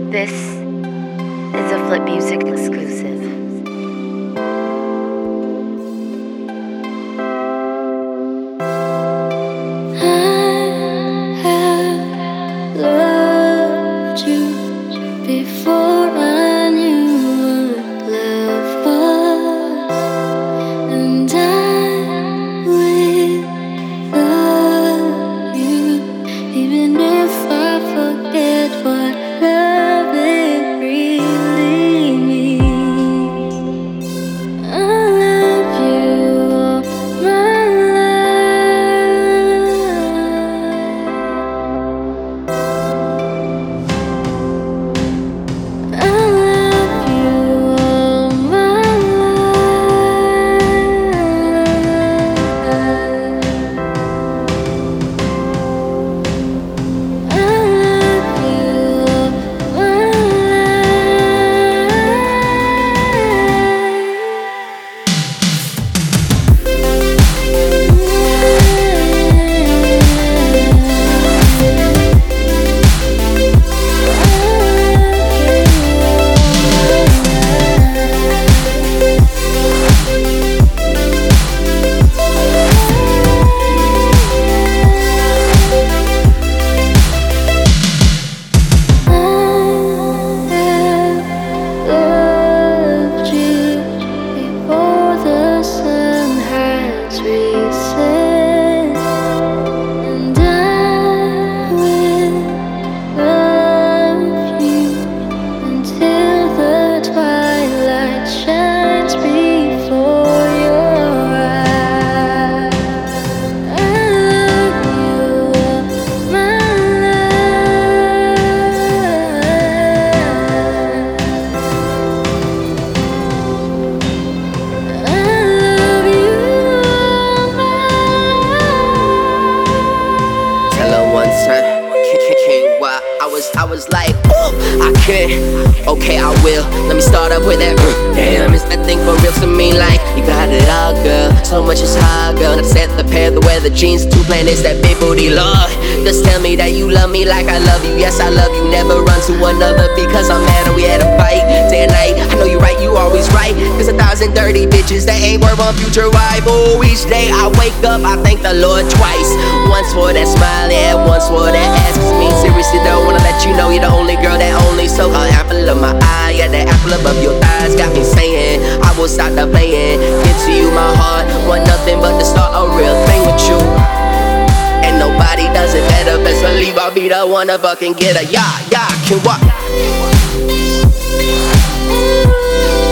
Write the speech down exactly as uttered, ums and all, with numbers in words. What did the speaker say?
This is a Flip Music exclusive. I have loved you before I knew what love was, and I will love you even if I forget what love it really means. I love you all my I love you all my life. I love you all my loved you before the sun has risen, and I will love you until the twilight shines before your eyes. I love you all my Tell her one time, king, king, why I was, I was like, ooh, I can't, okay, I will. Let me start up with that. mm, Damn, is that thing for real to me? Like, you got it all, girl. So much is hard, girl. Not to set the pair, the wear the jeans, two planets, that big booty, Lord. Just tell me that you love me like I love you. Yes, I love you. Never run to another because I'm mad and we had a fight day and night. I know you're right, you always right. Cause a thousand dirty bitches that ain't worth one future wife. Oh, each day I wake up, I thank the Lord twice. Once for that smile, yeah, once for that ass. Cause me, seriously, don't wanna let you know you're the only girl that only so her apple of my eye. Yeah, the apple above your thighs got me saying I will stop the playing. Give to you my heart, want nothing but to start a real thing with you. And nobody does it better, best believe I'll be the one to fucking get her. Yeah, yeah, can walk.